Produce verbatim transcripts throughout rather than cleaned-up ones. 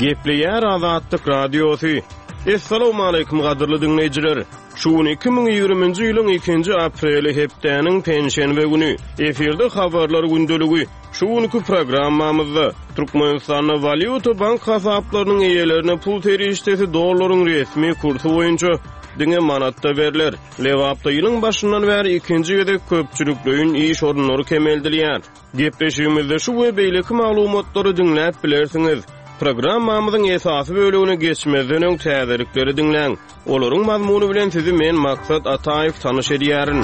Gepleýär Azatlyk Radiosu. Assalamu alaykum gadyrly dinleýijiler. Şuun iki bin ýygrüminji ýylyň ikinji apreli hepdeniň penşenbe güni efirde habarlar gündöligi. Şuunky programmamyzda Türkmenistanyň valyuta bank hasaplarynyň eýelerine pul terişdesi dollaryň resmi kursu boýunça diňe manatda berler. Lewapda ýylyň başyndan bäri ikinji gedek köpçülikleýin iş orunlary kemeldilýär. Gepleşigimizde şu we beýleki maglumatlary dinläp bilersiňiz. Programmamyzyň esasy bölügine geçmezden öň täzelikleri dinleň. Olaryň mazmuny bilen sizi men Maksat Ataýew tanyş edýärin.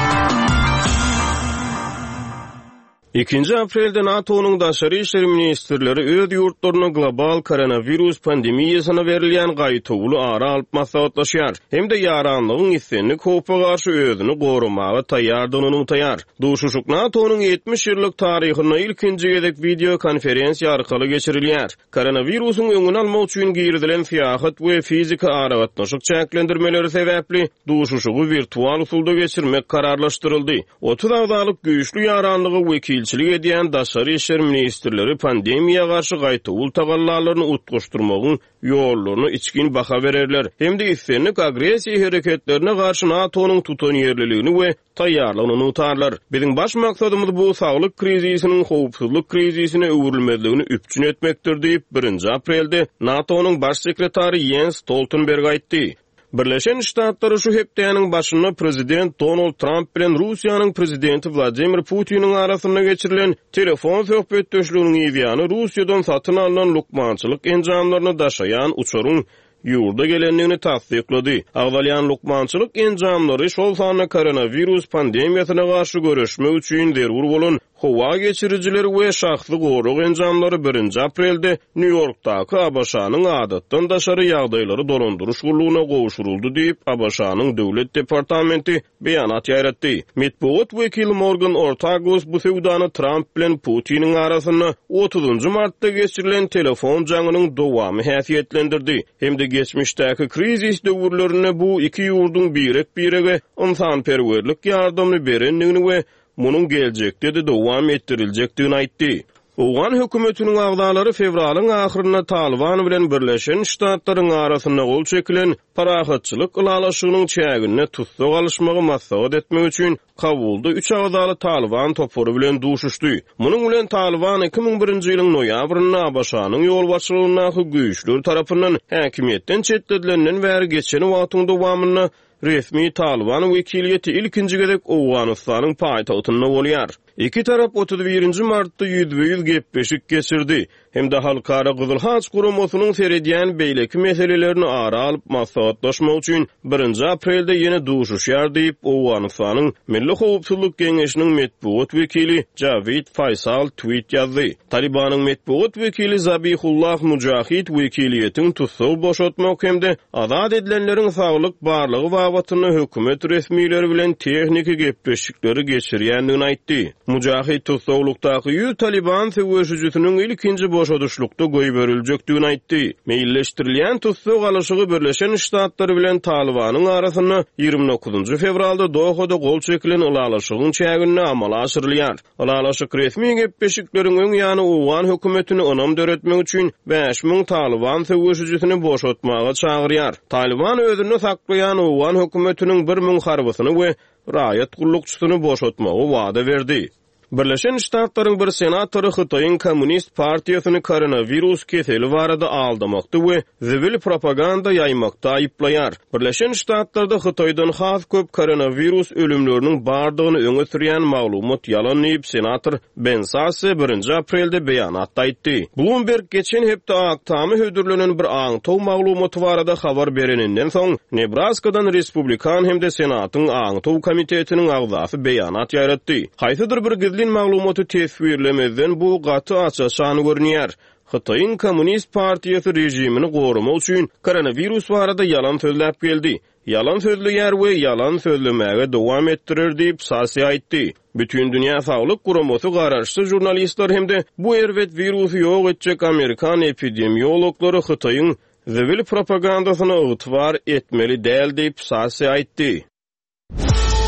ikinji aprelde NATO'nun daşary işleri ministrleri öz ýurtlaryna global koronavirus pandemiýasyna berilýän gaýtawly ara alyp maslahatlaşýar. Hem de ýaranlygyň islenini kopa garşy özüni gorumaga taýýardygyny unutaýar. Duşuşuk NATO'nun ýetmiş ýyllyk taryhyna ilkinji gezek video konferensiýa arkaly geçirilýär. Koronavirusyň öňüni almak üçin girdilen fiýahat we fizika aragatnaşyk çäklendirmeleri sebäpli duşuşugy virtual usulda geçirmek kararlaşdyryldy. otuz agdalyk güýçlü ýaranlygy wekil ilçilik edýän daşary işler ministrleri pandemiýa garşy gaýtawl tagallalaryny utguşdurmagyň ýollaryny içkin baha bererler. Hem de islenlik agresiýa hereketlerine garşy NATO'nun tutan ýerliligini we taýýarlygyny unutarlar. Biziň baş maksadymyz bu saglyk krizisiniň howpsuzlyk krizisine öwrülmezligini üpçün etmekdir diýip birinji aprelde NATO'nun baş sekretary Jens Stoltenberg aýtdy. Birleşen Ştatlar şu hepdeniň başyna prezident Donald Trump bilen Russiýanyň prezidenti Vladimir Putiniň arasynda geçirilen telefon söhbetdeşliginiň ýa-ni Russiýadan satyn alynan lukmançylyk enjamlaryny daşaýan uçuryň ýurda gelenligini tasdiklady. Agdalýan lukmançylyk enjamlary şol sany koronavirus pandemiýasyna garşy görüşmek üçin zerur bolan howa geçirijileri we şahsy gorug enjamlary birinji aprelde New Yorkdaky A B Ş'nyň adatdan daşary ýagdaýlary dolandyryş gurulugyna gowuşuruldy diýip A B Ş'nyň döwlet departamenti beýanat ýaratdy. Medpuat wekili Morgan Ortagus bu sewdany Trump bilen Putiniň arasyna otuzunjy martda geçirilen telefon jaňynyň dowamy häsiýetlendirdi. Hem de geçmişdäki krizis döwürlerine bu iki ýurduň birek birege ynsanperwerlik ýardamy berenligini we munun geljekde de dowam ettiriljekdigini aýtdy. Oğan hökümetiniň agdalary fevralyň ahyryna Taliban bilen Birleşen Ştatlaryň arasyna gol çekilen parahatçylyk ulalaşygynyň çägine tutsak alışmagy maksat etmek üçin Kabulda üç agdaly Taliban topory bilen duşuşdy. Munyň bilen Taliban iki bin birinji ýylyň noýabrynda A B Ş'nyň ýol başçylygyna güýçlüler tarapyndan häkimetden çetledilen bäri geçen wagtyň dowamyna resmi Taliban wekiliýeti ilkinji gezek Owganystanyň paýtagtynda bolýar. İki tarap otuz birinji martda ýüzbe-ýüz gepleşik geçirdi. Hem de halkara Gyzyl Haç guramasynyň seredýän beýleki meselelerini ara alyp maslahatlaşmak üçin birinji aprelde ýene duşuşýar diýip Owganystanyň Milli Howpsuzlyk Geňeşiniň medpuat wekili Javid Faysal tweet ýazdy. Talibanyň medpuat wekili Zabihullah Mujahid wekiliýetiň tutsaw boşatmak hemde azad edilenleriň saglyk barlygy babatyny hökümet resmiýetleri bilen tehniki gepleşikleri geçirýändigini aýtdy. Mujahid tutsawlukdaky ýüz Taliban söwüşüjüsiniň ilkinji boşaduşlukda goý berilejekdigini aýtdy. Meýilleşdirilýän tutsaw alyşygy Birleşen Ştatlary bilen Talibanyň arasyna ýygrimi dokuzunjy fevralda Dohada gol çekilen ulalaşygyň çägine amala aşyrylýar. Ulalaşyk resmi gepleşikleriň öň ýany Owgan hökümetini onam döretmek üçin beş ming Taliban söwüşüjüsini boşatmaga çagyrýar. Taliban özüni saklaýan Owgan hökümetiniň bir ming harbysyny we raýat gullukçysyny boşatmagy wada berdi. Birleşen Ştatlaryň bir senatory Hytaýyň Kommunist partiýasyny koronavirus keseli barada aldamakda we zivil propaganda ýaymakda aýyplaýar. Birleşen Ştatlarda Hytaýdan has köp koronavirus ölümleriniň bardygyny öňe sürýän maglumat ýalan diýip senator Ben Sasse birinji aprelde beýanatda aýtdy. Bloomberg geçen hepde aktamy hödürlenen bir aňtaw maglumaty barada habar bereninden soň Nebraska'dan Respublikan hem de senatyň aňtaw komitetiniň agzasy beýanat ýaratdy. Haýsydyr bir gizli maglumaty tesbirlemezden bu gaty açaşany görünýär. Hytaýyň Kommunist partiýasy rejimini gorumak üçin koronavirus barada ýalan sözläp geldi. Ýalan sözleýär we ýalan sözlemäge dowam etdirir diýip Sasi aýtdy. Bütün dünýä saglyk guramasy garaşçy jurnalistler hem de bu erwet virusy ýok etjek Amerikan epidemiologlary Hytaýyň zivil propagandasyny ygtybar etmeli däl diýip Sasi aýtdy.